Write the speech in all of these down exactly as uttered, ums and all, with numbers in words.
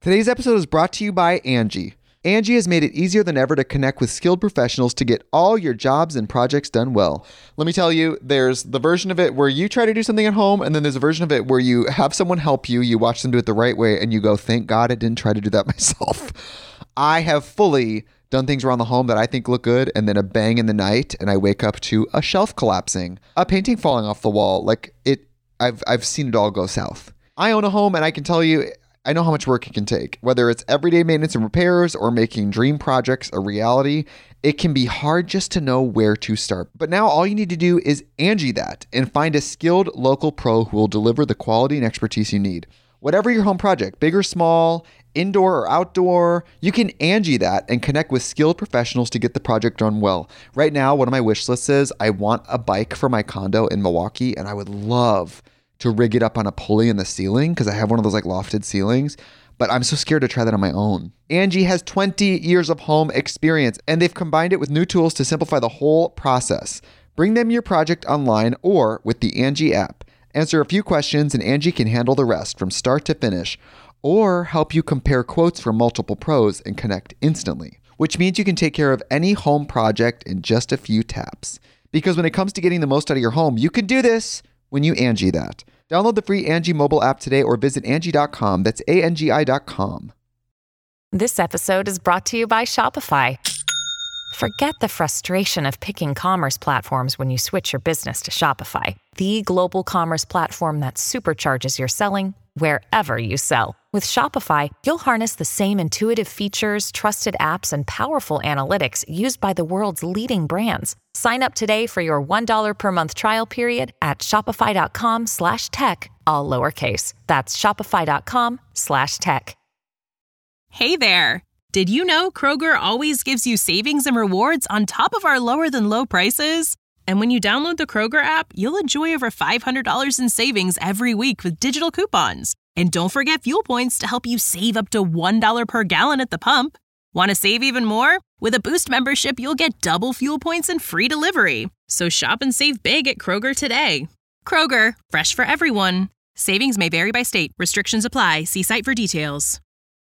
Today's episode is brought to you by Angie. Angie has made it easier than ever to connect with skilled professionals to get all your jobs and projects done well. Let me tell you, there's the version of it where you try to do something at home, and then there's a version of it where you have someone help you, you watch them do it the right way, and you go, thank God I didn't try to do that myself. I have fully done things around the home that I think look good, and then a bang in the night, and I wake up to a shelf collapsing, a painting falling off the wall. Like it, I've I've seen it all go south. I own a home, and I can tell you, I know how much work it can take. Whether it's everyday maintenance and repairs or making dream projects a reality, it can be hard just to know where to start. But now all you need to do is Angie that and find a skilled local pro who will deliver the quality and expertise you need. Whatever your home project, big or small, indoor or outdoor, you can Angie that and connect with skilled professionals to get the project done well. Right now, one of my wish lists is I want a bike for my condo in Milwaukee, and I would love to rig it up on a pulley in the ceiling because I have one of those like lofted ceilings, but I'm so scared to try that on my own. Angie has twenty years of home experience, and they've combined it with new tools to simplify the whole process. Bring them your project online or with the Angie app. Answer a few questions and Angie can handle the rest from start to finish, or help you compare quotes from multiple pros and connect instantly, which means you can take care of any home project in just a few taps. Because when it comes to getting the most out of your home, you can do this when you Angie that. Download the free Angie mobile app today or visit Angie dot com. That's A N G I dot com. This episode is brought to you by Shopify. Forget the frustration of picking commerce platforms when you switch your business to Shopify, the global commerce platform that supercharges your selling wherever you sell. With Shopify, you'll harness the same intuitive features, trusted apps, and powerful analytics used by the world's leading brands. Sign up today for your one dollar per month trial period at shopify.com slash tech, all lowercase. That's shopify.com slash tech. Hey there. Did you know Kroger always gives you savings and rewards on top of our lower than low prices? And when you download the Kroger app, you'll enjoy over five hundred dollars in savings every week with digital coupons. And don't forget fuel points to help you save up to one dollar per gallon at the pump. Want to save even more? With a Boost membership, you'll get double fuel points and free delivery. So shop and save big at Kroger today. Kroger, fresh for everyone. Savings may vary by state. Restrictions apply. See site for details.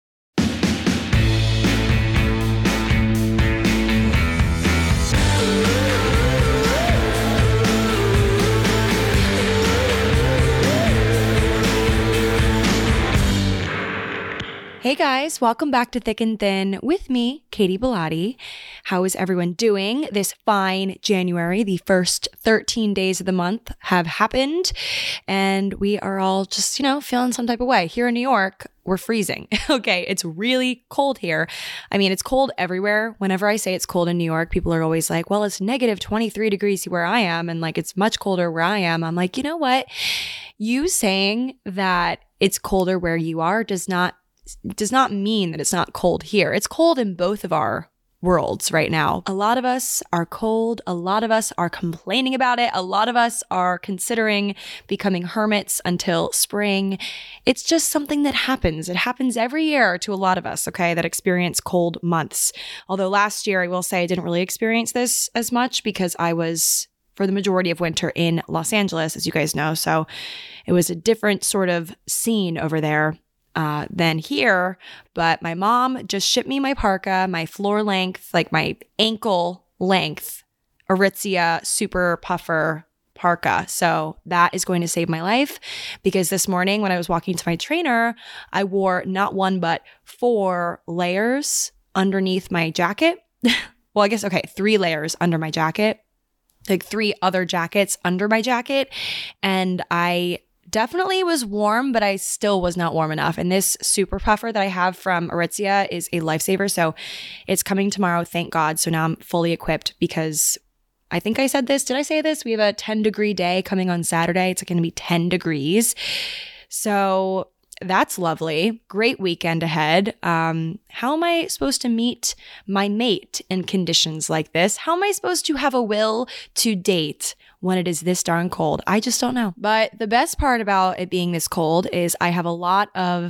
Hey guys, welcome back to Thick and Thin with me, Katie Bellotti. How is everyone doing this fine January? The first thirteen days of the month have happened, and we are all just, you know, feeling some type of way. Here in New York, we're freezing. Okay, it's really cold here. I mean, it's cold everywhere. Whenever I say it's cold in New York, people are always like, well, it's negative twenty-three degrees where I am, and like it's much colder where I am. I'm like, you know what? You saying that it's colder where you are does not does not mean that it's not cold here. It's cold in both of our worlds right now. A lot of us are cold. A lot of us are complaining about it. A lot of us are considering becoming hermits until spring. It's just something that happens. It happens every year to a lot of us, okay, that experience cold months. Although last year, I will say I didn't really experience this as much because I was for the majority of winter in Los Angeles, as you guys know. So it was a different sort of scene over there Uh, than here, but my mom just shipped me my parka, my floor length, like my ankle length Aritzia Super Puffer parka. So that is going to save my life because this morning when I was walking to my trainer, I wore not one, but four layers underneath my jacket. Well, I guess, okay, three layers under my jacket, like three other jackets under my jacket. And I definitely was warm, but I still was not warm enough. And this super puffer that I have from Aritzia is a lifesaver. So it's coming tomorrow, thank God. So now I'm fully equipped because I think I said this. Did I say this? We have a ten degree day coming on Saturday. It's going to be ten degrees. So that's lovely. Great weekend ahead. Um, how am I supposed to meet my mate in conditions like this? How am I supposed to have a will to date when it is this darn cold? I just don't know. But the best part about it being this cold is I have a lot of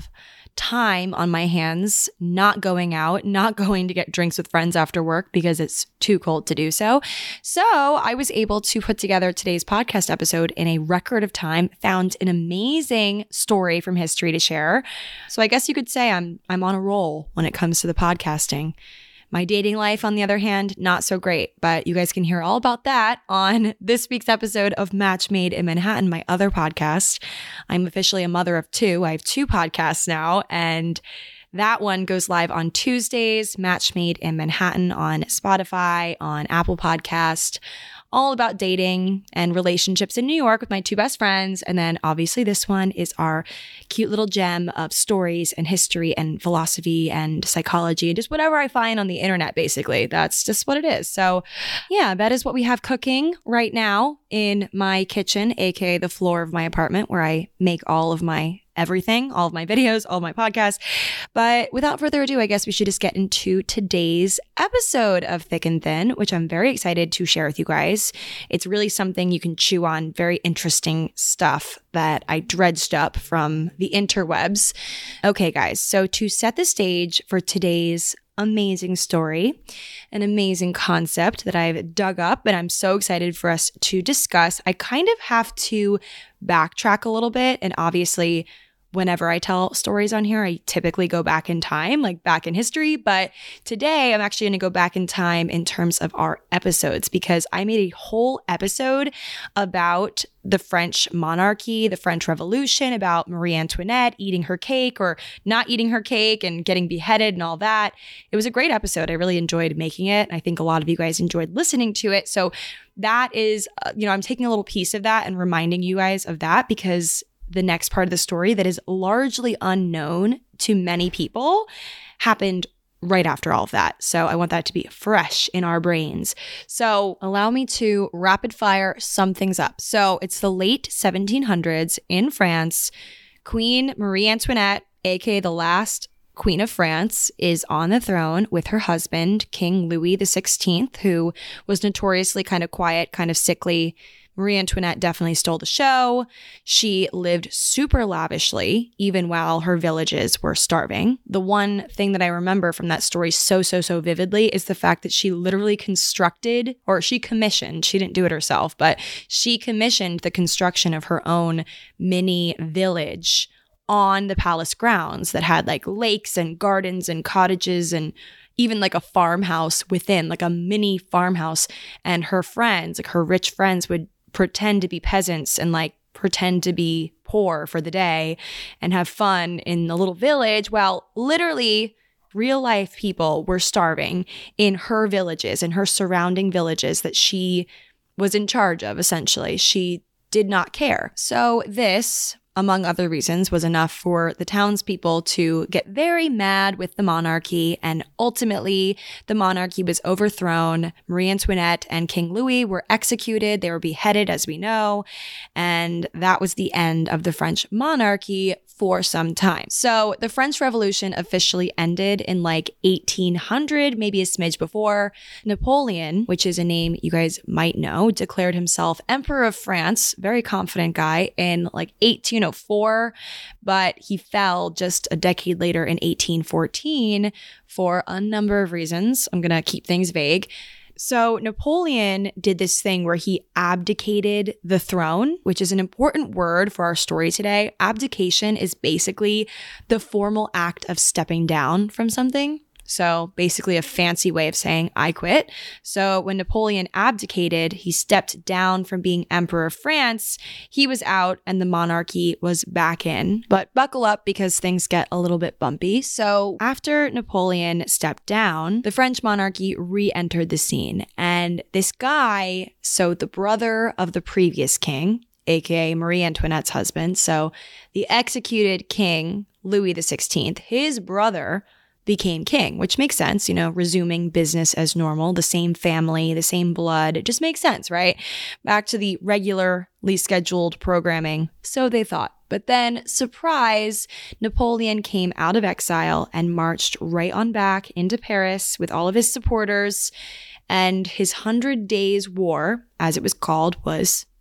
time on my hands, not going out, not going to get drinks with friends after work because it's too cold to do so. So I was able to put together today's podcast episode in a record of time, found an amazing story from history to share. So I guess you could say I'm I'm on a roll when it comes to the podcasting. My dating life, on the other hand, not so great, but you guys can hear all about that on this week's episode of Match Made in Manhattan, my other podcast. I'm officially a mother of two. I have two podcasts now, and that one goes live on Tuesdays, Match Made in Manhattan on Spotify, on Apple Podcast, all about dating and relationships in New York with my two best friends. And then obviously this one is our cute little gem of stories and history and philosophy and psychology and just whatever I find on the internet, basically. That's just what it is. So yeah, that is what we have cooking right now in my kitchen, aka the floor of my apartment where I make all of my everything, all of my videos, all of my podcasts. But without further ado, I guess we should just get into today's episode of Thick and Thin, which I'm very excited to share with you guys. It's really something you can chew on, very interesting stuff that I dredged up from the interwebs. Okay, guys, so to set the stage for today's amazing story, an amazing concept that I've dug up and I'm so excited for us to discuss, I kind of have to backtrack a little bit. And obviously, whenever I tell stories on here, I typically go back in time, like back in history. But today I'm actually going to go back in time in terms of our episodes because I made a whole episode about the French monarchy, the French Revolution, about Marie Antoinette eating her cake or not eating her cake and getting beheaded and all that. It was a great episode. I really enjoyed making it. I think a lot of you guys enjoyed listening to it. So that is, uh, you know, I'm taking a little piece of that and reminding you guys of that because the next part of the story that is largely unknown to many people happened right after all of that. So I want that to be fresh in our brains. So allow me to rapid fire sum things up. So it's the late seventeen hundreds in France. Queen Marie Antoinette, aka the last Queen of France, is on the throne with her husband, King Louis the sixteenth, who was notoriously kind of quiet, kind of sickly. Marie Antoinette definitely stole the show. She lived super lavishly, even while her villages were starving. The one thing that I remember from that story so, so, so vividly is the fact that she literally constructed, or she commissioned, she didn't do it herself, but she commissioned the construction of her own mini village on the palace grounds that had like lakes and gardens and cottages and even like a farmhouse within, like a mini farmhouse. And her friends, like her rich friends, would pretend to be peasants and like pretend to be poor for the day and have fun in the little village while literally real life people were starving in her villages and her surrounding villages that she was in charge of, essentially. She did not care. So this, among other reasons, was enough for the townspeople to get very mad with the monarchy, and ultimately the monarchy was overthrown. Marie Antoinette and King Louis were executed. They were beheaded, as we know, and that was the end of the French monarchy for some time. So the French Revolution officially ended in like eighteen hundred, maybe a smidge before. Napoleon, which is a name you guys might know, declared himself Emperor of France, very confident guy, in like eighteen oh four, but he fell just a decade later in eighteen fourteen for a number of reasons. I'm going to keep things vague. So Napoleon did this thing where he abdicated the throne, which is an important word for our story today. Abdication is basically the formal act of stepping down from something. So basically a fancy way of saying I quit. So when Napoleon abdicated, he stepped down from being Emperor of France. He was out and the monarchy was back in. But buckle up because things get a little bit bumpy. So after Napoleon stepped down, the French monarchy re-entered the scene. And this guy, so the brother of the previous king, aka Marie Antoinette's husband, so the executed king, Louis the sixteenth, his brother became king, which makes sense, you know, resuming business as normal, the same family, the same blood. It just makes sense, right? Back to the regularly scheduled programming. So they thought. But then, surprise, Napoleon came out of exile and marched right on back into Paris with all of his supporters. And his Hundred Days War, as it was called, was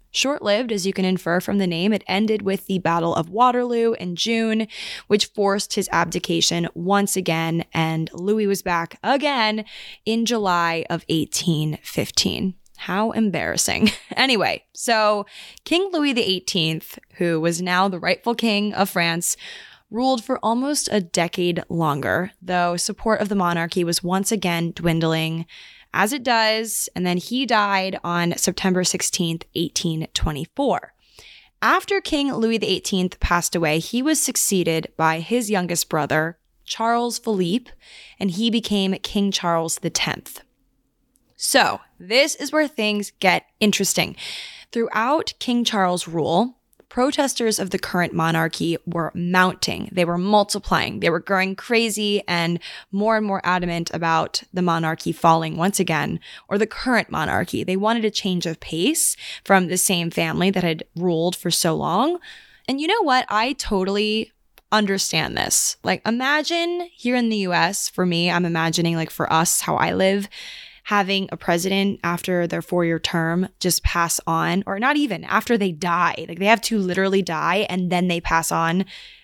Short-lived, as you can infer from the name, it ended with the Battle of Waterloo in June, which forced his abdication once again, and Louis was back again in July of eighteen fifteen. How embarrassing. Anyway, so King Louis the eighteenth, who was now the rightful king of France, ruled for almost a decade longer, though support of the monarchy was once again dwindling, as it does, and then he died on September sixteenth, eighteen twenty-four. After King Louis the eighteenth passed away, he was succeeded by his youngest brother, Charles Philippe, and he became King Charles the tenth. So, this is where things get interesting. Throughout King Charles' rule, protesters of the current monarchy were mounting. They were multiplying. They were growing crazy and more and more adamant about the monarchy falling once again, or the current monarchy. They wanted a change of pace from the same family that had ruled for so long. And you know what? I totally understand this. Like, imagine here in the U S, for me, I'm imagining like for us, how I live, having a president after their four-year term just pass on, or not even, after they die. Like, they have to literally die and then they pass on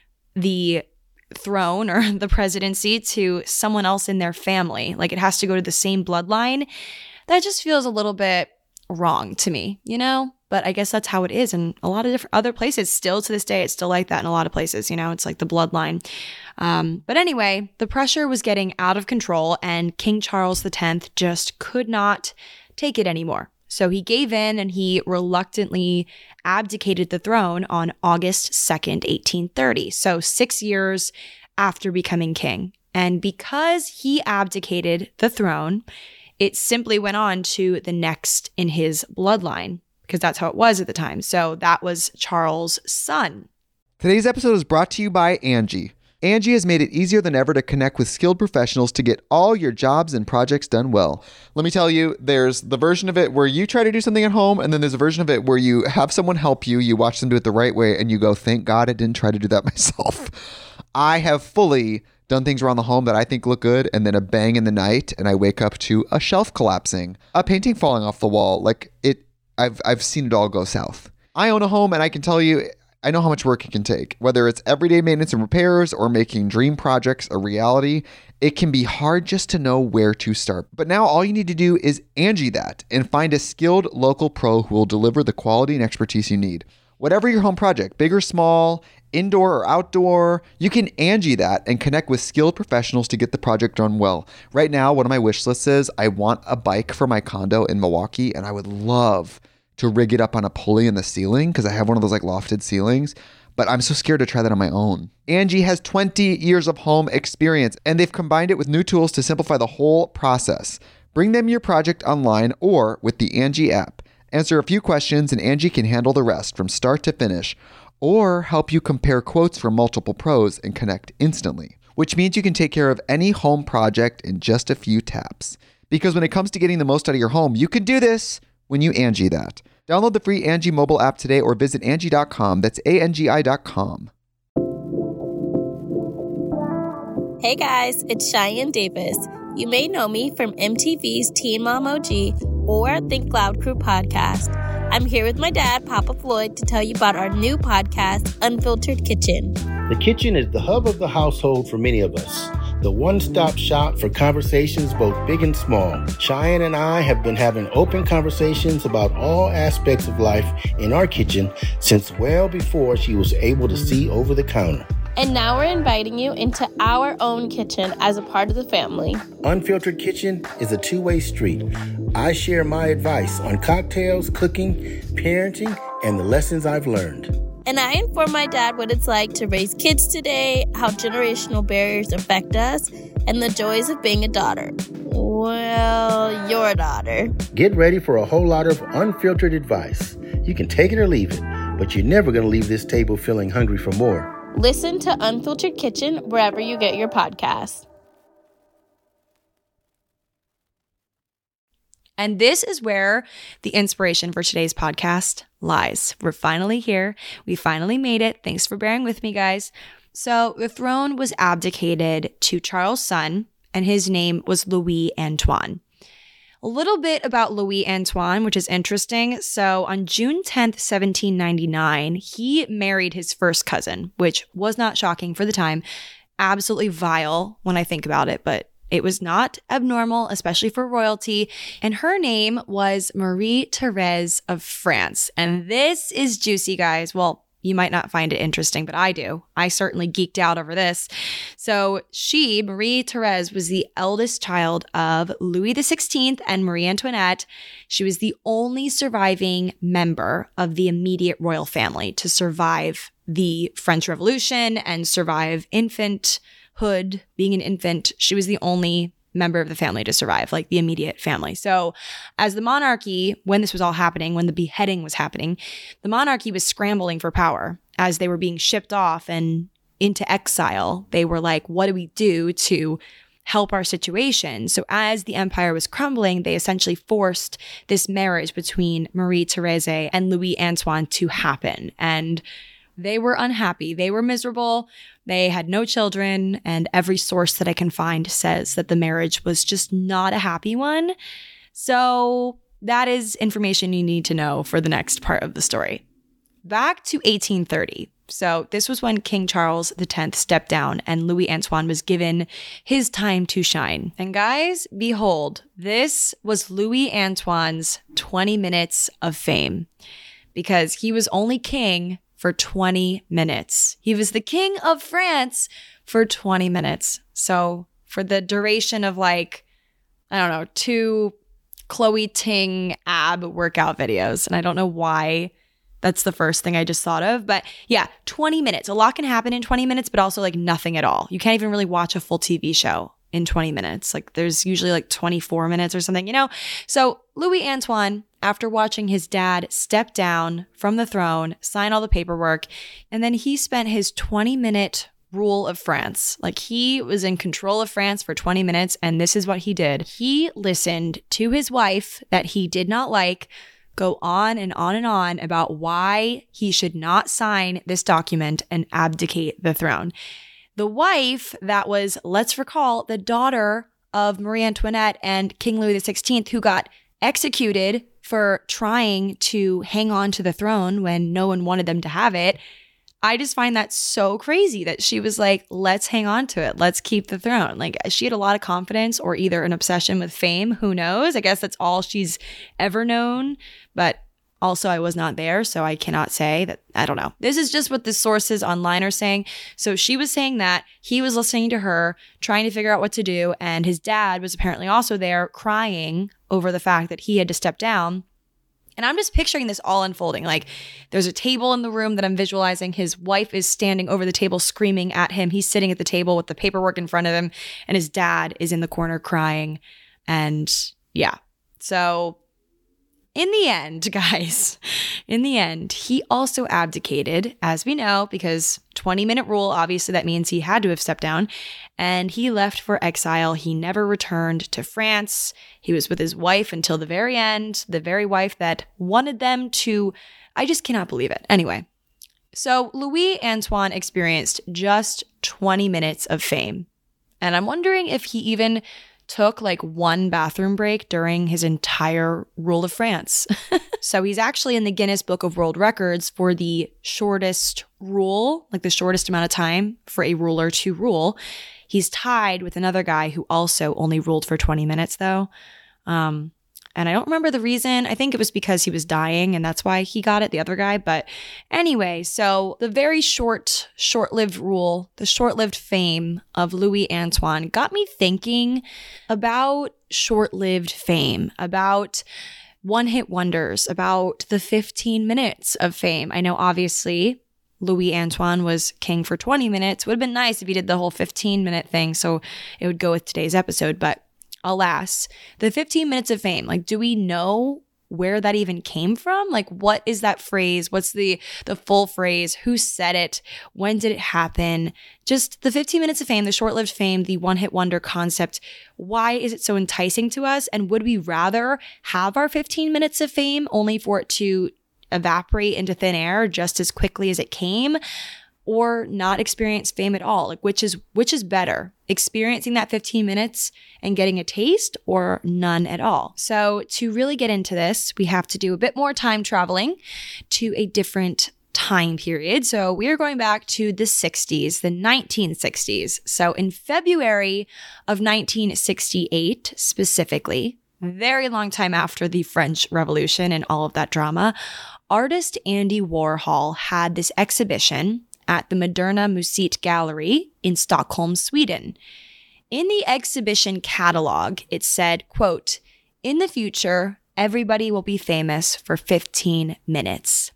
the throne or the presidency to someone else in their family. Like, it has to go to the same bloodline. That just feels a little bit wrong to me, you know? But I guess that's how it is in a lot of different other places. Still to this day, it's still like that in a lot of places, you know? It's like the bloodline. Um, but anyway, the pressure was getting out of control and King Charles the tenth just could not take it anymore. So he gave in and he reluctantly abdicated the throne on August second, eighteen thirty. So six years after becoming king. And because he abdicated the throne, it simply went on to the next in his bloodline, because that's how it was at the time. So that was Charles' son. Today's episode is brought to you by Angie. Angie has made it easier than ever to connect with skilled professionals to get all your jobs and projects done well. Let me tell you, there's the version of it where you try to do something at home, and then there's a version of it where you have someone help you, you watch them do it the right way, and you go, thank God I didn't try to do that myself. I have fully done things around the home that I think look good, and then a bang in the night, and I wake up to a shelf collapsing, a painting falling off the wall. Like, it, I've I've seen it all go south. I own a home, and I can tell you, I know how much work it can take. Whether it's everyday maintenance and repairs or making dream projects a reality, it can be hard just to know where to start. But now all you need to do is Angie that and find a skilled local pro who will deliver the quality and expertise you need. Whatever your home project, big or small, indoor or outdoor, you can Angie that and connect with skilled professionals to get the project done well. Right now, one of my wish lists is I want a bike for my condo in Milwaukee, and I would love to rig it up on a pulley in the ceiling because I have one of those like lofted ceilings, but I'm so scared to try that on my own. Angie has twenty years of home experience, and they've combined it with new tools to simplify the whole process. Bring them your project online or with the Angie app. Answer a few questions and Angie can handle the rest from start to finish, or help you compare quotes from multiple pros and connect instantly, which means you can take care of any home project in just a few taps. Because when it comes to getting the most out of your home, you can do this when you Angie that. Download the free Angie mobile app today or visit Angie dot com. That's A N G I dot com. Hey guys, it's Cheyenne Davis. You may know me from M T V's Teen Mom O G or Think Loud Crew podcast. I'm here with my dad, Papa Floyd, to tell you about our new podcast, Unfiltered Kitchen. The kitchen is the hub of the household for many of us. The one-stop shop for conversations both big and small. Cheyenne and I have been having open conversations about all aspects of life in our kitchen since well before she was able to see over the counter. And now we're inviting you into our own kitchen as a part of the family. Unfiltered Kitchen is a two-way street. I share my advice on cocktails, cooking, parenting, and the lessons I've learned. And I inform my dad what it's like to raise kids today, how generational barriers affect us, and the joys of being a daughter. Well, your daughter. Get ready for a whole lot of unfiltered advice. You can take it or leave it, but you're never going to leave this table feeling hungry for more. Listen to Unfiltered Kitchen wherever you get your podcasts. And this is where the inspiration for today's podcast lies. We're finally here. We finally made it. Thanks for bearing with me, guys. So the throne was abdicated to Charles' son, and his name was Louis Antoine. A little bit about Louis Antoine, which is interesting. So on June tenth, seventeen ninety-nine, he married his first cousin, which was not shocking for the time. Absolutely vile when I think about it, but it was not abnormal, especially for royalty. And her name was Marie Therese of France. And this is juicy, guys. Well, you might not find it interesting, but I do. I certainly geeked out over this. So she, Marie Therese, was the eldest child of Louis the sixteenth and Marie Antoinette. She was the only surviving member of the immediate royal family to survive the French Revolution and survive infanthood, being an infant. She was the only member of the family to survive, like the immediate family. So as the monarchy, when this was all happening, when the beheading was happening, the monarchy was scrambling for power as they were being shipped off and into exile. They were like, what do we do to help our situation? So as the empire was crumbling, they essentially forced this marriage between Marie Therese and Louis Antoine to happen. And they were unhappy. They were miserable. They had no children. And every source that I can find says that the marriage was just not a happy one. So that is information you need to know for the next part of the story. Back to eighteen thirty. So this was when King Charles the tenth stepped down and Louis Antoine was given his time to shine. And guys, behold, this was Louis Antoine's twenty minutes of fame, because he was only king for twenty minutes. He was the king of France for twenty minutes. So for the duration of like, I don't know, two Chloe Ting ab workout videos. And I don't know why that's the first thing I just thought of. But yeah, twenty minutes. A lot can happen in twenty minutes, but also like nothing at all. You can't even really watch a full T V show in twenty minutes. Like there's usually like twenty-four minutes or something, you know? So Louis Antoine, after watching his dad step down from the throne, sign all the paperwork, and then he spent his twenty minute rule of France. Like he was in control of France for twenty minutes, and this is what he did. He listened to his wife that he did not like go on and on and on about why he should not sign this document and abdicate the throne. The wife that was, let's recall, the daughter of Marie Antoinette and King Louis the sixteenth, who got executed for trying to hang on to the throne when no one wanted them to have it. I just find that so crazy that she was like, let's hang on to it. Let's keep the throne. Like she had a lot of confidence or either an obsession with fame. Who knows? I guess that's all she's ever known. But also I was not there, so I cannot say that. I don't know. This is just what the sources online are saying. So she was saying that he was listening to her, trying to figure out what to do. And his dad was apparently also there crying over the fact that he had to step down. And I'm just picturing this all unfolding. Like there's a table in the room that I'm visualizing. His wife is standing over the table screaming at him. He's sitting at the table with the paperwork in front of him. And his dad is in the corner crying. And yeah. So in the end, guys, in the end, he also abdicated, as we know, because twenty minute rule, obviously that means he had to have stepped down, and he left for exile. He never returned to France. He was with his wife until the very end, the very wife that wanted them to, I just cannot believe it. Anyway, so Louis Antoine experienced just twenty minutes of fame, and I'm wondering if he even took like one bathroom break during his entire rule of France. So he's actually in the Guinness Book of World Records for the shortest rule, like the shortest amount of time for a ruler to rule. He's tied with another guy who also only ruled for twenty minutes though. Um, and I don't remember the reason. I think it was because he was dying and that's why he got it, the other guy. But anyway, so the very short, short-lived rule, the short-lived fame of Louis Antoine got me thinking about short-lived fame, about one-hit wonders, about the fifteen minutes of fame. I know obviously Louis Antoine was king for twenty minutes. Would have been nice if he did the whole fifteen minute thing, so it would go with today's episode. But alas, the fifteen minutes of fame, like, do we know where that even came from? Like, what is that phrase? What's the the full phrase? Who said it? When did it happen? Just the fifteen minutes of fame, the short-lived fame, the one-hit wonder concept. Why is it so enticing to us? And would we rather have our fifteen minutes of fame only for it to evaporate into thin air just as quickly as it came? or not experience fame at all. Like which is which is better, experiencing that fifteen minutes and getting a taste, or none at all? So to really get into this, we have to do a bit more time traveling to a different time period. So we are going back to the sixties, the nineteen sixties. So in February of nineteen sixty-eight specifically, very long time after the French Revolution and all of that drama, artist Andy Warhol had this exhibition at the Moderna Museet Gallery in Stockholm, Sweden. In the exhibition catalog, it said, quote, "In the future, everybody will be famous for fifteen minutes.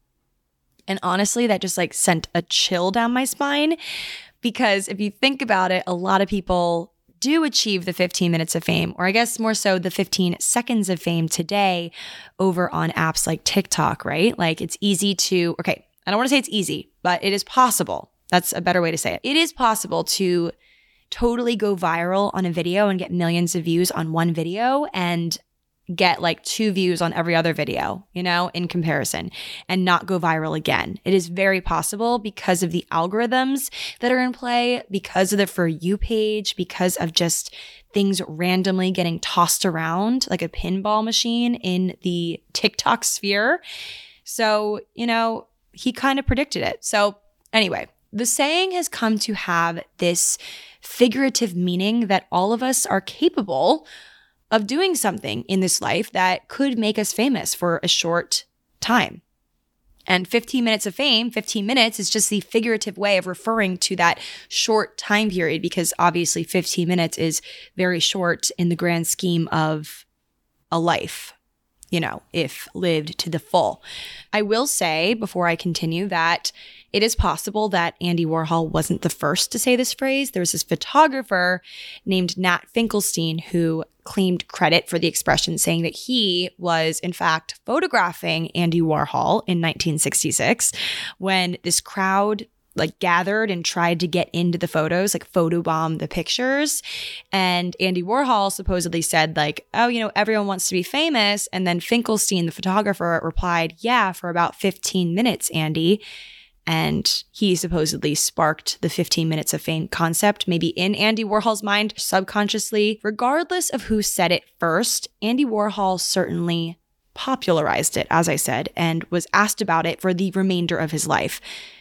And honestly, that just like sent a chill down my spine, because if you think about it, a lot of people do achieve the fifteen minutes of fame, or I guess more so the fifteen seconds of fame today over on apps like TikTok, right? Like it's easy to, okay, I don't want to say it's easy, but it is possible. That's a better way to say it. It is possible to totally go viral on a video and get millions of views on one video and get like two views on every other video, you know, in comparison, and not go viral again. It is very possible because of the algorithms that are in play, because of the For You page, because of just things randomly getting tossed around like a pinball machine in the TikTok sphere. So, you know, he kind of predicted it. So anyway, the saying has come to have this figurative meaning that all of us are capable of doing something in this life that could make us famous for a short time. And fifteen minutes of fame, fifteen minutes is just the figurative way of referring to that short time period, because obviously fifteen minutes is very short in the grand scheme of a life, you know, if lived to the full. I will say before I continue that it is possible that Andy Warhol wasn't the first to say this phrase. There's this photographer named Nat Finkelstein who claimed credit for the expression, saying that he was in fact photographing Andy Warhol in nineteen sixty-six when this crowd like gathered and tried to get into the photos, like photobomb the pictures. And Andy Warhol supposedly said like, oh, you know, everyone wants to be famous. And then Finkelstein, the photographer, replied, yeah, for about fifteen minutes, Andy. And he supposedly sparked the fifteen minutes of fame concept, maybe in Andy Warhol's mind subconsciously. Regardless of who said it first, Andy Warhol certainly popularized it, as I said, and was asked about it for the remainder of his life.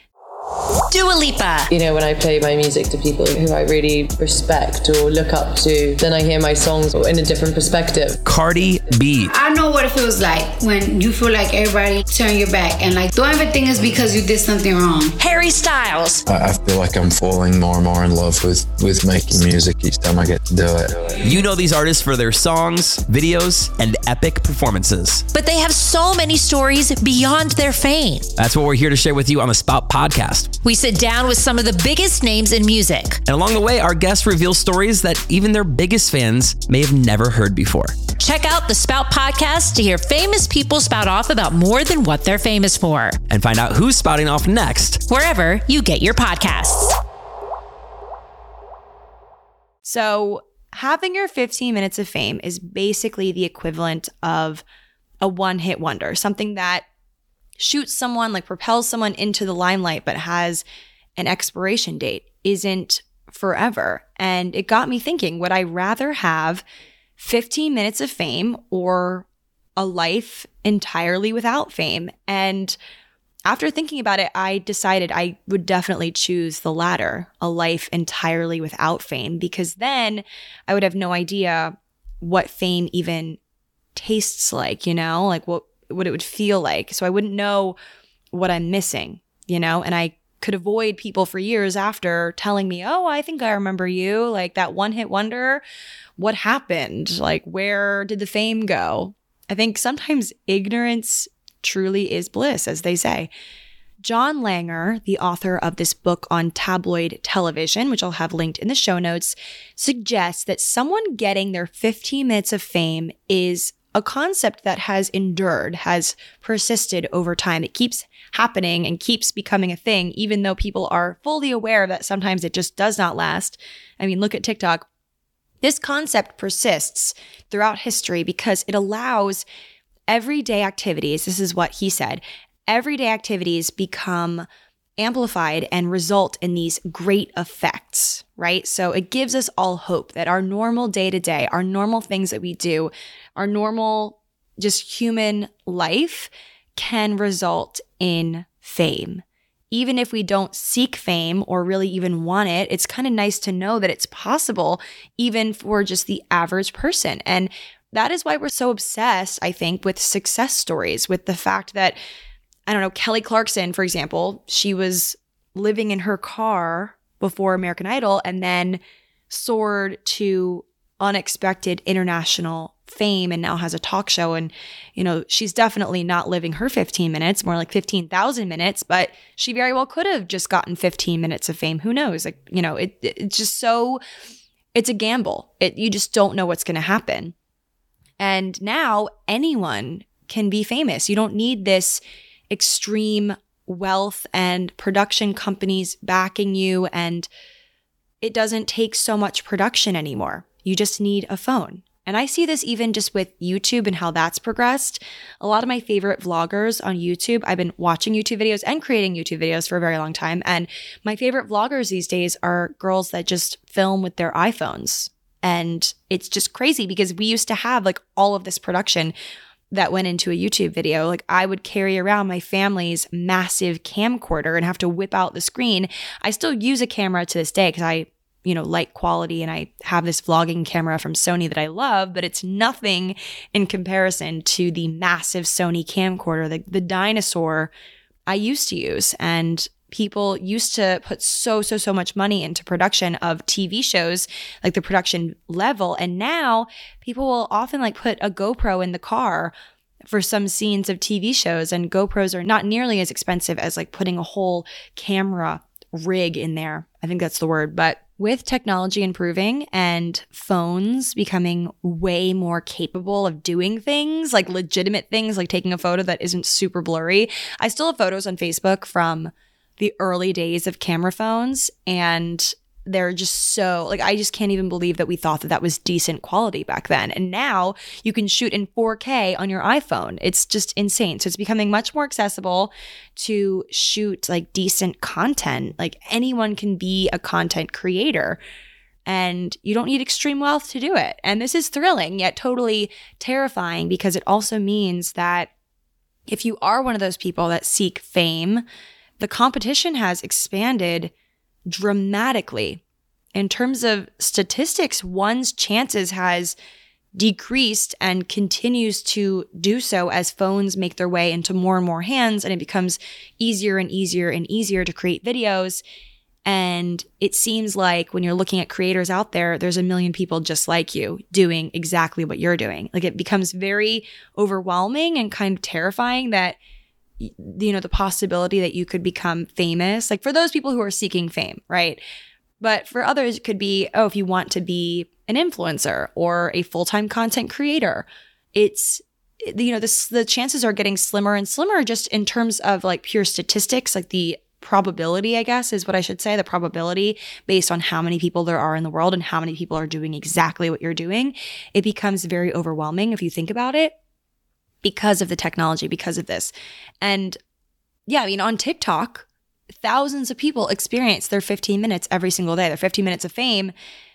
Dua Lipa. You know, when I play my music to people who I really respect or look up to, then I hear my songs in a different perspective. Cardi B. I know what it feels like when you feel like everybody turn your back and like, don't ever think it's because you did something wrong. Harry Styles. I, I feel like I'm falling more and more in love with, with making music each time I get to do it. You know these artists for their songs, videos, and epic performances. But they have so many stories beyond their fame. That's what we're here to share with you on the Spout Podcast. We sit down with some of the biggest names in music. And along the way, our guests reveal stories that even their biggest fans may have never heard before. Check out the Spout Podcast to hear famous people spout off about more than what they're famous for. And find out who's spouting off next, wherever you get your podcasts. So having your fifteen minutes of fame is basically the equivalent of a one-hit wonder, something that shoots someone, like propels someone into the limelight, but has an expiration date, isn't forever. And it got me thinking, would I rather have fifteen minutes of fame or a life entirely without fame? And after thinking about it, I decided I would definitely choose the latter, a life entirely without fame, because then I would have no idea what fame even tastes like, you know, like what what it would feel like. So I wouldn't know what I'm missing, you know, and I could avoid people for years after telling me, oh, I think I remember you, like that one hit wonder. What happened? Like, where did the fame go? I think sometimes ignorance truly is bliss, as they say. John Langer, the author of this book on tabloid television, which I'll have linked in the show notes, suggests that someone getting their fifteen minutes of fame is a concept that has endured, has persisted over time. It keeps happening and keeps becoming a thing, even though people are fully aware that sometimes it just does not last. I mean, look at TikTok. This concept persists throughout history because it allows everyday activities, this is what he said, everyday activities become amplified and result in these great effects, right? So it gives us all hope that our normal day to day, our normal things that we do, our normal just human life can result in fame. Even if we don't seek fame or really even want it, it's kind of nice to know that it's possible even for just the average person. And that is why we're so obsessed, I think, with success stories, with the fact that, I don't know, Kelly Clarkson, for example, she was living in her car before American Idol and then soared to unexpected international fame and now has a talk show. And, you know, she's definitely not living her fifteen minutes, more like fifteen thousand minutes, but she very well could have just gotten fifteen minutes of fame. Who knows? Like, you know, it, it's just so, it's a gamble. It, you just don't know what's going to happen. And now anyone can be famous. You don't need this extreme wealth and production companies backing you, and it doesn't take so much production anymore. You just need a phone. And I see this even just with YouTube and how that's progressed. A lot of my favorite vloggers on YouTube, I've been watching YouTube videos and creating YouTube videos for a very long time. And my favorite vloggers these days are girls that just film with their iPhones. And it's just crazy because we used to have like all of this production that went into a YouTube video. Like I would carry around my family's massive camcorder and have to whip out the screen. I still use a camera to this day because I you know, light quality. And I have this vlogging camera from Sony that I love, but it's nothing in comparison to the massive Sony camcorder, the, the dinosaur I used to use. And people used to put so, so, so much money into production of T V shows, like the production level. And now people will often like put a GoPro in the car for some scenes of T V shows. And GoPros are not nearly as expensive as like putting a whole camera rig in there. I think that's the word. But with technology improving and phones becoming way more capable of doing things, like legitimate things, like taking a photo that isn't super blurry. I still have photos on Facebook from the early days of camera phones, and they're just so, like, I just can't even believe that we thought that that was decent quality back then. And now you can shoot in four K on your iPhone. It's just insane. So it's becoming much more accessible to shoot like decent content. Like anyone can be a content creator, and you don't need extreme wealth to do it. And this is thrilling yet totally terrifying, because it also means that if you are one of those people that seek fame, the competition has expanded dramatically. In terms of statistics, one's chances has decreased and continues to do so as phones make their way into more and more hands, and it becomes easier and easier and easier to create videos. And it seems like when you're looking at creators out there, there's a million people just like you doing exactly what you're doing. Like it becomes very overwhelming and kind of terrifying that, you know, the possibility that you could become famous, like for those people who are seeking fame, right? But for others, it could be, oh, if you want to be an influencer or a full-time content creator, it's, you know, this, the chances are getting slimmer and slimmer just in terms of like pure statistics, like the probability, I guess, is what I should say, the probability based on how many people there are in the world and how many people are doing exactly what you're doing. It becomes very overwhelming if you think about it, because of the technology, because of this. And yeah, I mean, on TikTok, thousands of people experience their fifteen minutes every single day, their fifteen minutes of fame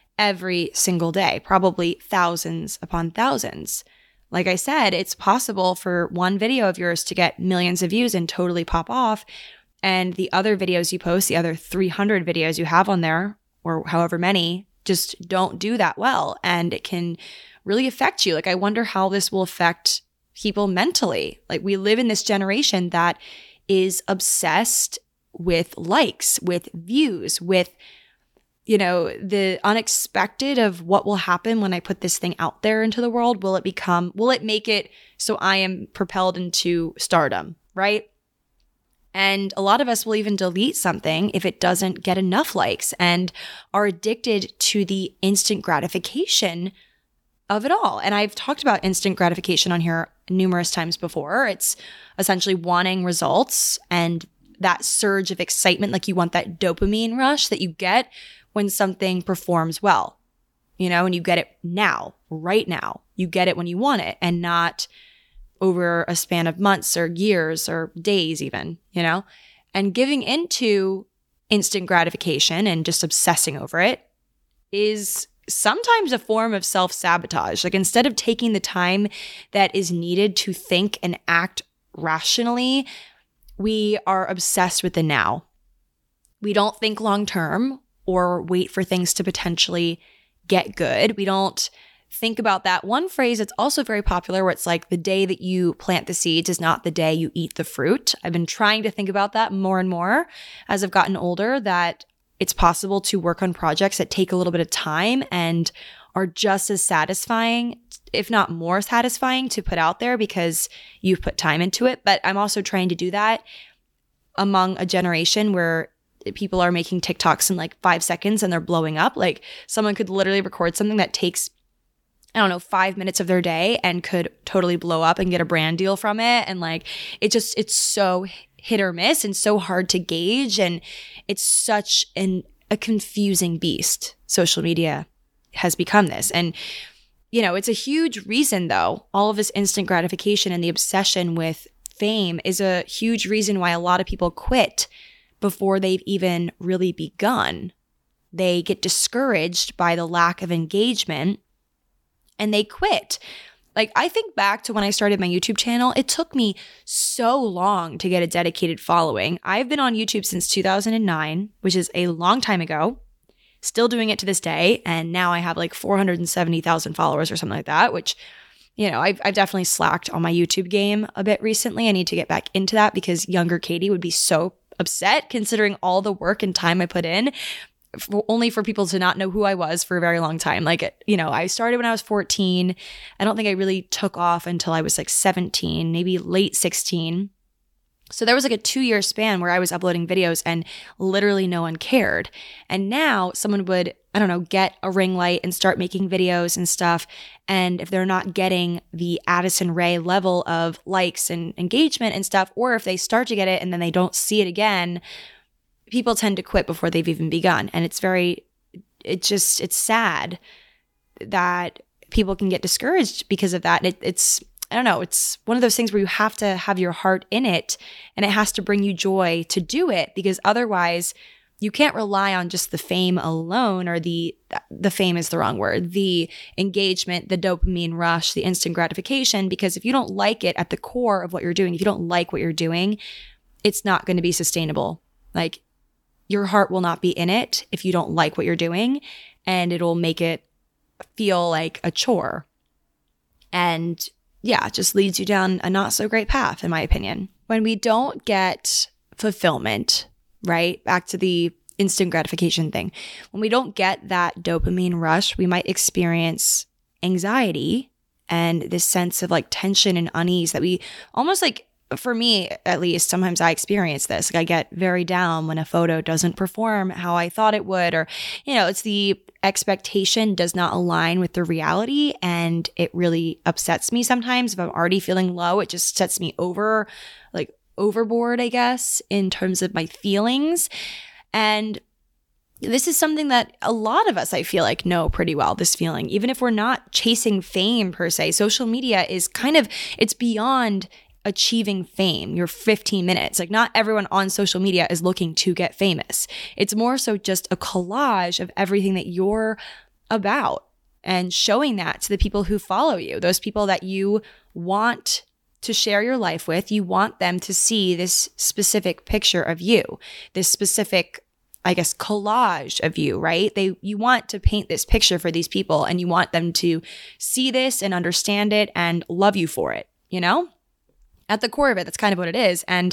every single day, probably thousands upon thousands. Like I said, it's possible for one video of yours to get millions of views and totally pop off. And the other videos you post, the other three hundred videos you have on there, or however many, just don't do that well. And it can really affect you. Like, I wonder how this will affect people mentally. Like, we live in this generation that is obsessed with likes, with views, with, you know, the unexpected of what will happen when I put this thing out there into the world. Will it become, will it make it so I am propelled into stardom, right? And a lot of us will even delete something if it doesn't get enough likes, and are addicted to the instant gratification of it all. And I've talked about instant gratification on here numerous times before. It's essentially wanting results and that surge of excitement, like you want that dopamine rush that you get when something performs well, you know, and you get it now, right now. You get it when you want it, and not over a span of months or years or days even, you know? And giving into instant gratification and just obsessing over it is sometimes a form of self-sabotage. Like instead of taking the time that is needed to think and act rationally, we are obsessed with the now. We don't think long-term or wait for things to potentially get good. We don't think about that. One phrase that's also very popular where it's like the day that you plant the seeds is not the day you eat the fruit. I've been trying to think about that more and more as I've gotten older, that it's possible to work on projects that take a little bit of time and are just as satisfying, if not more satisfying, to put out there because you've put time into it. But I'm also trying to do that among a generation where people are making TikToks in like five seconds and they're blowing up. Like someone could literally record something that takes, I don't know, five minutes of their day and could totally blow up and get a brand deal from it. And like, it just, it's so hit or miss and so hard to gauge. And it's such an, a confusing beast. Social media has become this. And, you know, it's a huge reason though, all of this instant gratification and the obsession with fame is a huge reason why a lot of people quit before they've even really begun. They get discouraged by the lack of engagement and they quit. Like, I think back to when I started my YouTube channel, it took me so long to get a dedicated following. I've been on YouTube since two thousand nine, which is a long time ago, still doing it to this day. And now I have like four hundred seventy thousand followers or something like that, which, you know, I've, I've definitely slacked on my YouTube game a bit recently. I need to get back into that because younger Katie would be so upset considering all the work and time I put in, for, only for people to not know who I was for a very long time. Like, you know, I started when I was fourteen. I don't think I really took off until I was like seventeen, maybe late sixteen. So there was like a two-year span where I was uploading videos and literally no one cared. And now someone would, I don't know, get a ring light and start making videos and stuff. And if they're not getting the Addison Rae level of likes and engagement and stuff, or if they start to get it and then they don't see it again, people tend to quit before they've even begun. And it's very, it just, it's sad that people can get discouraged because of that. It, it's, I don't know, it's one of those things where you have to have your heart in it and it has to bring you joy to do it, because otherwise you can't rely on just the fame alone, or the, the fame is the wrong word, the engagement, the dopamine rush, the instant gratification, because if you don't like it at the core of what you're doing, if you don't like what you're doing, it's not going to be sustainable. Like, your heart will not be in it if you don't like what you're doing, and it'll make it feel like a chore. And yeah, it just leads you down a not so great path, in my opinion. When we don't get fulfillment, right? Back to the instant gratification thing. When we don't get that dopamine rush, we might experience anxiety and this sense of like tension and unease that we almost like, for me at least, sometimes I experience this. Like I get very down when a photo doesn't perform how I thought it would, or, you know, it's the expectation does not align with the reality. And it really upsets me sometimes. If I'm already feeling low, it just sets me over, like overboard, I guess, in terms of my feelings. And this is something that a lot of us, I feel like, know pretty well, this feeling. Even if we're not chasing fame per se, social media is kind of, it's beyond achieving fame, your fifteen minutes. Like, not everyone on social media is looking to get famous. It's more so just a collage of everything that you're about and showing that to the people who follow you, those people that you want to share your life with. You want them to see this specific picture of you, this specific, I guess, collage of you, right? They, you want to paint this picture for these people, and you want them to see this and understand it and love you for it, you know? At the core of it, that's kind of what it is. And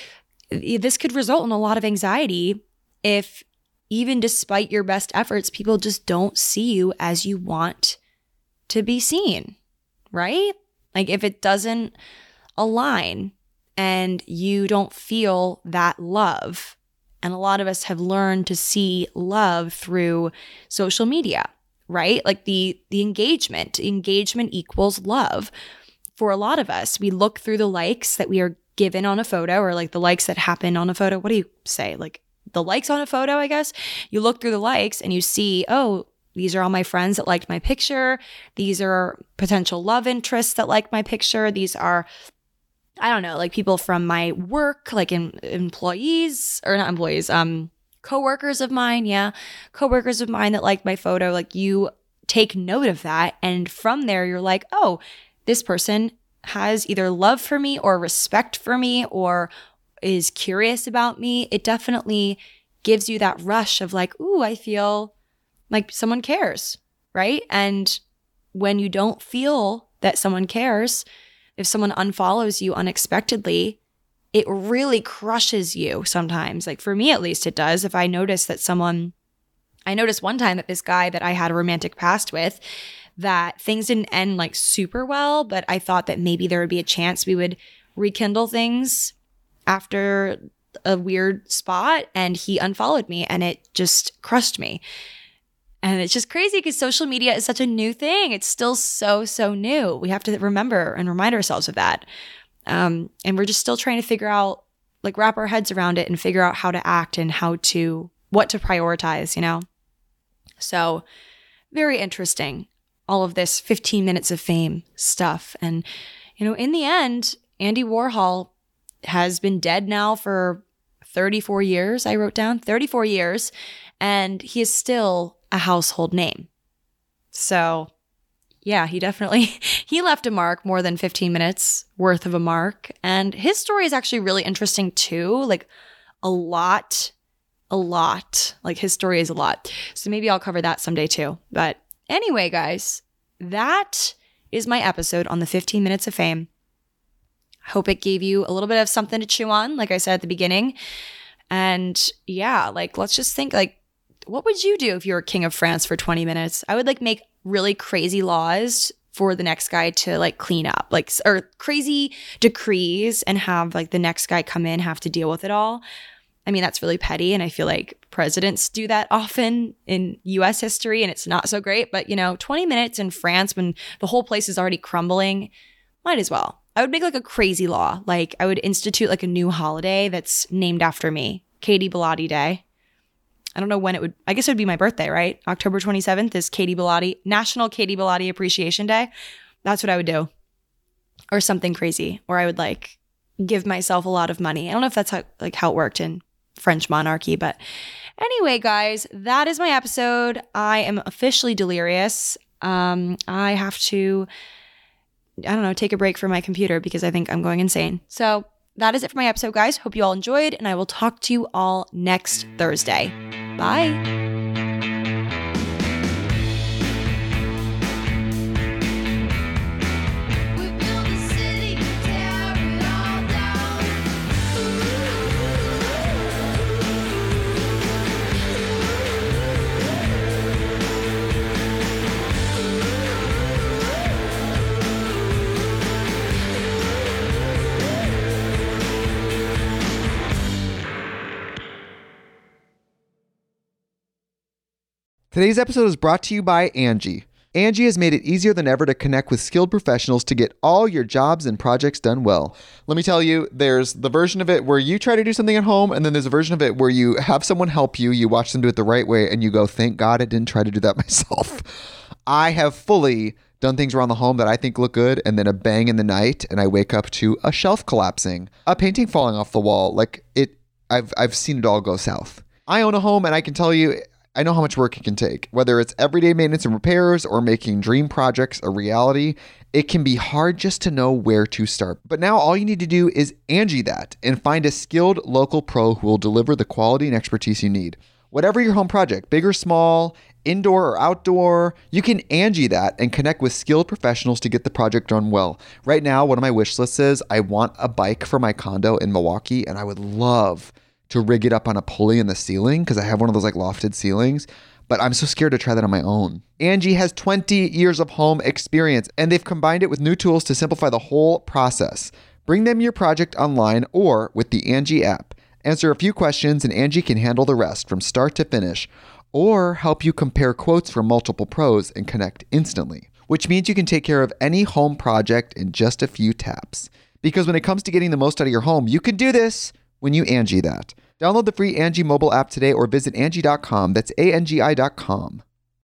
this could result in a lot of anxiety if, even despite your best efforts, people just don't see you as you want to be seen, right? Like, if it doesn't align and you don't feel that love. And a lot of us have learned to see love through social media, right? Like the the engagement. Engagement equals love. For a lot of us, we look through the likes that we are given on a photo, or like the likes that happen on a photo. What do you say? Like the likes on a photo, I guess. You look through the likes and you see, oh, these are all my friends that liked my picture. These are potential love interests that liked my picture. These are, I don't know, like people from my work, like in, employees or not employees, um, coworkers of mine. Yeah. Coworkers of mine that liked my photo. Like you take note of that. And from there, you're like, oh, this person has either love for me or respect for me or is curious about me. It definitely gives you that rush of like, ooh, I feel like someone cares, right? And when you don't feel that someone cares, if someone unfollows you unexpectedly, it really crushes you sometimes. Like for me, at least it does. If I notice that someone, I noticed one time that this guy that I had a romantic past with, that things didn't end like super well, but I thought that maybe there would be a chance we would rekindle things after a weird spot, and he unfollowed me and it just crushed me. And it's just crazy because social media is such a new thing. It's still so, so new. We have to remember and remind ourselves of that. Um, and we're just still trying to figure out, like wrap our heads around it and figure out how to act and how to, what to prioritize, you know? So very interesting, all of this fifteen minutes of fame stuff. And, you know, in the end, Andy Warhol has been dead now for thirty-four years. I wrote down thirty-four years, and he is still a household name. So yeah, he definitely, he left a mark, more than fifteen minutes worth of a mark. And his story is actually really interesting too. Like a lot, a lot, like his story is a lot. So maybe I'll cover that someday too. But anyway, guys, that is my episode on the fifteen minutes of fame. I hope it gave you a little bit of something to chew on, like I said at the beginning. And yeah, like, let's just think, like, what would you do if you were king of France for twenty minutes? I would like make really crazy laws for the next guy to like clean up, like, or crazy decrees, and have like the next guy come in, have to deal with it all. I mean, that's really petty. And I feel like presidents do that often in U S history, and it's not so great. But, you know, twenty minutes in France when the whole place is already crumbling, might as well. I would make like a crazy law. Like I would institute like a new holiday that's named after me, Katie Bellotti Day. I don't know when it would, I guess it would be my birthday, right? October twenty-seventh is Katie Bellotti, National Katie Bellotti Appreciation Day. That's what I would do. Or something crazy. Or I would like give myself a lot of money. I don't know if that's how, like how it worked in French monarchy, but anyway, guys, that is my episode. I am officially delirious. Um, I have to, I don't know, take a break from my computer because I think I'm going insane. So that is it for my episode, guys. Hope you all enjoyed, and I will talk to you all next Thursday. Bye. Today's episode is brought to you by Angie. Angie has made it easier than ever to connect with skilled professionals to get all your jobs and projects done well. Let me tell you, there's the version of it where you try to do something at home, and then there's a version of it where you have someone help you, you watch them do it the right way, and you go, thank God I didn't try to do that myself. I have fully done things around the home that I think look good, and then a bang in the night, and I wake up to a shelf collapsing, a painting falling off the wall. Like it, I've I've seen it all go south. I own a home, and I can tell you, I know how much work it can take. Whether it's everyday maintenance and repairs or making dream projects a reality, it can be hard just to know where to start. But now all you need to do is Angie that and find a skilled local pro who will deliver the quality and expertise you need. Whatever your home project, big or small, indoor or outdoor, you can Angie that and connect with skilled professionals to get the project done well. Right now, one of my wish lists is I want a bike for my condo in Milwaukee, and I would love to rig it up on a pulley in the ceiling because I have one of those like lofted ceilings, but I'm so scared to try that on my own. Angie has twenty years of home experience, and they've combined it with new tools to simplify the whole process. Bring them your project online or with the Angie app. Answer a few questions and Angie can handle the rest from start to finish, or help you compare quotes from multiple pros and connect instantly, which means you can take care of any home project in just a few taps. Because when it comes to getting the most out of your home, you can do this when you Angie that. Download the free Angie mobile app today or visit Angie dot com. That's A N G I dot com.